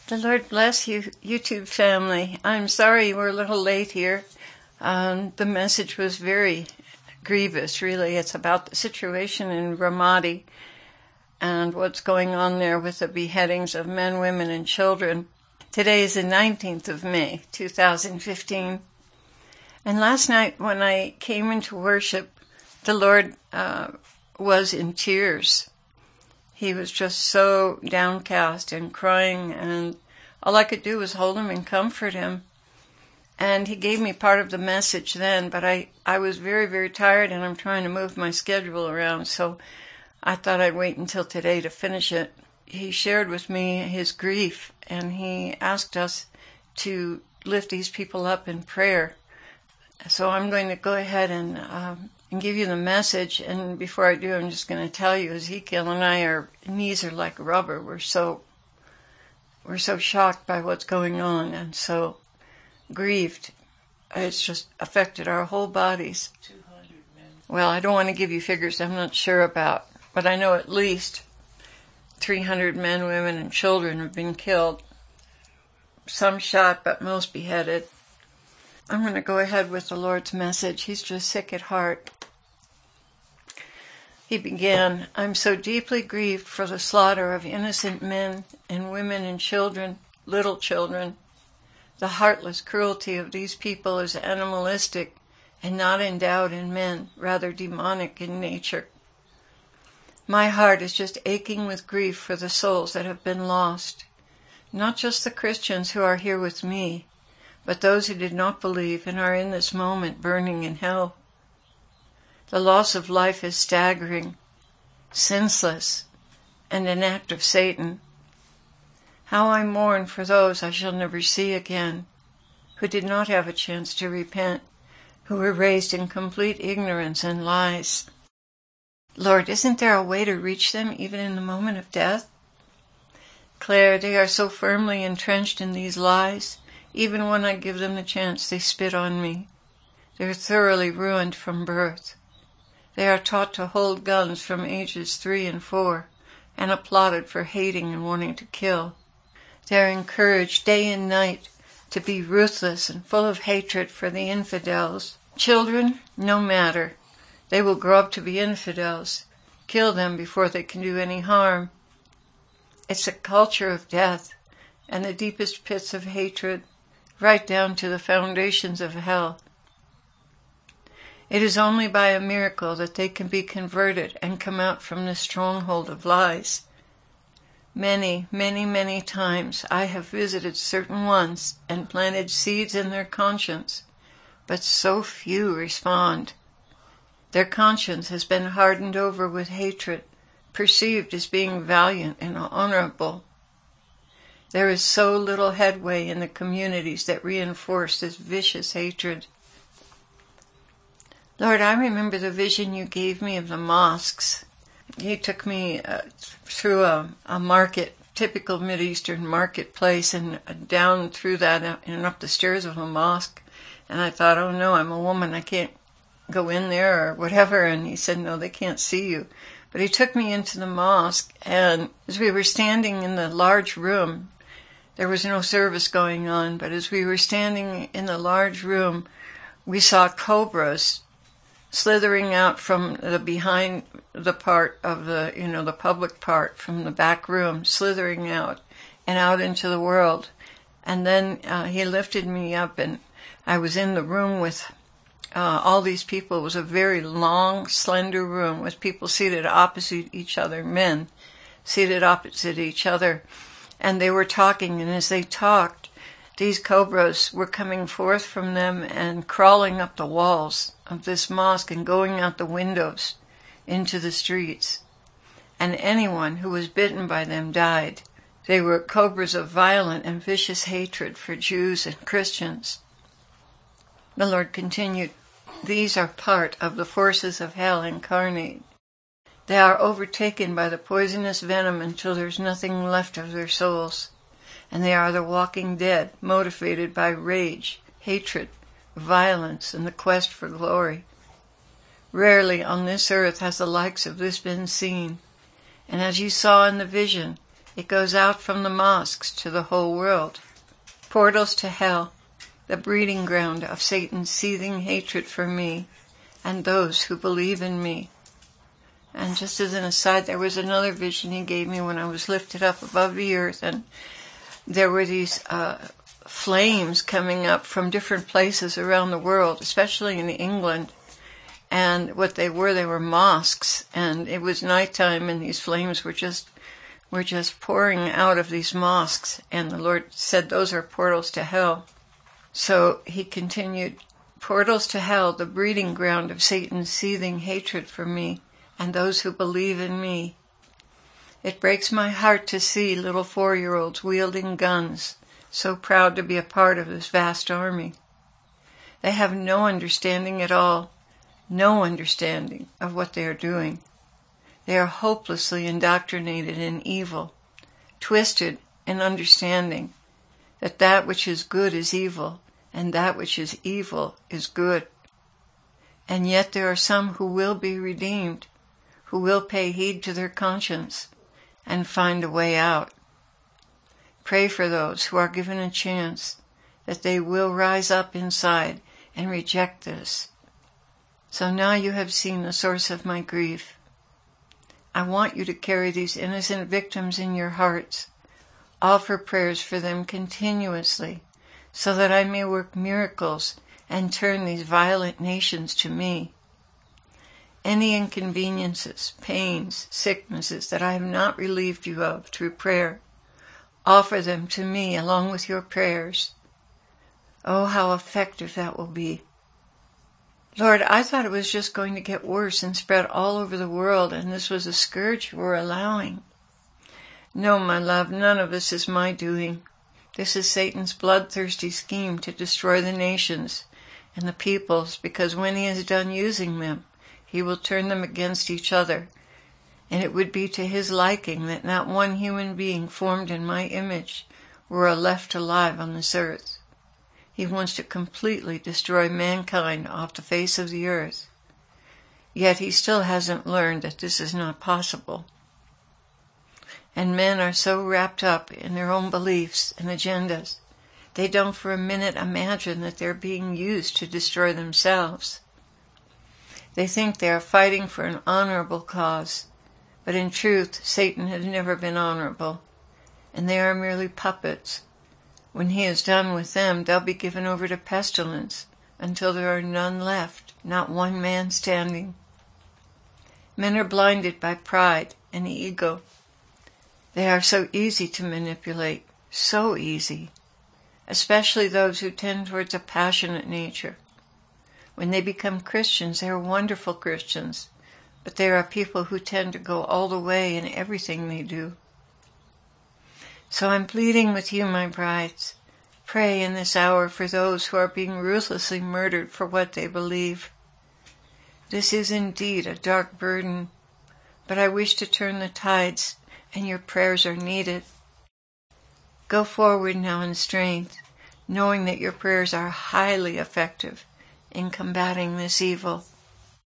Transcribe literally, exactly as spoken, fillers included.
The Lord bless you, YouTube family. I'm sorry we're a little late here. Um, the message was very grievous, really. It's about the situation in Ramadi and what's going on there with the beheadings of men, women, and children. Today is the nineteenth of May, two thousand fifteen. And last night when I came into worship, the Lord uh, was in tears. He was just so downcast and crying, and all I could do was hold him and comfort him. And he gave me part of the message then, but I, I was very, very tired, and I'm trying to move my schedule around, so I thought I'd wait until today to finish it. He shared with me his grief, and he asked us to lift these people up in prayer. So I'm going to go ahead and um, and give you the message, and before I do, I'm just going to tell you, Ezekiel and I, our knees are like rubber. We're so, we're so shocked by what's going on, and so grieved. It's just affected our whole bodies. two hundred men. Well, I don't want to give you figures I'm not sure about, but I know at least three hundred men, women, and children have been killed. Some shot, but most beheaded. I'm going to go ahead with the Lord's message. He's just sick at heart. He began, I'm so deeply grieved for the slaughter of innocent men and women and children, little children. The heartless cruelty of these people is animalistic and not endowed in men, rather demonic in nature. My heart is just aching with grief for the souls that have been lost. Not just the Christians who are here with me, but those who did not believe and are in this moment burning in hell. The loss of life is staggering, senseless, and an act of Satan. How I mourn for those I shall never see again, who did not have a chance to repent, who were raised in complete ignorance and lies. Lord, isn't there a way to reach them even in the moment of death? Claire, they are so firmly entrenched in these lies. Even when I give them the chance, they spit on me. They're thoroughly ruined from birth. They are taught to hold guns from ages three and four, and applauded for hating and wanting to kill. They are encouraged day and night to be ruthless and full of hatred for the infidels. Children, no matter. They will grow up to be infidels. Kill them before they can do any harm. It's a culture of death and the deepest pits of hatred, right down to the foundations of hell. It is only by a miracle that they can be converted and come out from this stronghold of lies. Many, many, many times I have visited certain ones and planted seeds in their conscience, but so few respond. Their conscience has been hardened over with hatred, perceived as being valiant and honorable. There is so little headway in the communities that reinforce this vicious hatred. Lord, I remember the vision you gave me of the mosques. You took me uh, through a, a market, typical Mideastern marketplace, and uh, down through that uh, and up the stairs of a mosque. And I thought, oh no, I'm a woman, I can't go in there or whatever. And he said, no, they can't see you. But he took me into the mosque, and as we were standing in the large room, there was no service going on, but as we were standing in the large room, we saw cobras slithering out from the behind the part of the, you know, the public part, from the back room, slithering out and out into the world. And then uh, he lifted me up, and I was in the room with uh, all these people. It was a very long, slender room with people seated opposite each other, men seated opposite each other. And they were talking, and as they talked, these cobras were coming forth from them and crawling up the walls of this mosque and going out the windows into the streets. And anyone who was bitten by them died. They were cobras of violent and vicious hatred for Jews and Christians. The Lord continued, these are part of the forces of hell incarnate. They are overtaken by the poisonous venom until there's nothing left of their souls. And they are the walking dead, motivated by rage, hatred, violence, and the quest for glory. Rarely on this earth has the likes of this been seen. And as you saw in the vision, It goes out from the mosques to the whole world. Portals to hell, the breeding ground of Satan's seething hatred for me and those who believe in me. And just as an aside, there was another vision he gave me when I was lifted up above the earth, and there were these uh, flames coming up from different places around the world, especially in England. And what they were, they were mosques, and it was nighttime, and these flames were just were just pouring out of these mosques. And the Lord said, those are portals to hell. So he continued, portals to hell, the breeding ground of Satan's seething hatred for me and those who believe in me. It breaks my heart to see little four-year-olds wielding guns, so proud to be a part of this vast army. They have no understanding at all, no understanding of what they are doing. They are hopelessly indoctrinated in evil, twisted in understanding that that which is good is evil, and that which is evil is good. And yet there are some who will be redeemed, who will pay heed to their conscience and find a way out. Pray for those who are given a chance, that they will rise up inside and reject this. So now you have seen the source of my grief. I want you to carry these innocent victims in your hearts, offer prayers for them continuously, so that I may work miracles and turn these violent nations to me. Any inconveniences, pains, sicknesses that I have not relieved you of through prayer, offer them to me along with your prayers. Oh, how effective that will be. Lord, I thought it was just going to get worse and spread all over the world, and this was a scourge you were allowing. No, my love, none of this is my doing. This is Satan's bloodthirsty scheme to destroy the nations and the peoples, because when he is done using them, he will turn them against each other, and it would be to his liking that not one human being formed in my image were left alive on this earth. He wants to completely destroy mankind off the face of the earth. Yet he still hasn't learned that this is not possible. And men are so wrapped up in their own beliefs and agendas, they don't for a minute imagine that they're being used to destroy themselves. They think they are fighting for an honorable cause, but in truth, Satan has never been honorable, and they are merely puppets. When he is done with them, they'll be given over to pestilence until there are none left, not one man standing. Men are blinded by pride and ego. They are so easy to manipulate, so easy, especially those who tend towards a passionate nature. When they become Christians, they are wonderful Christians, but there are people who tend to go all the way in everything they do. So I'm pleading with you, my brides, pray in this hour for those who are being ruthlessly murdered for what they believe. This is indeed a dark burden, but I wish to turn the tides, and your prayers are needed. Go forward now in strength, knowing that your prayers are highly effective in combating this evil.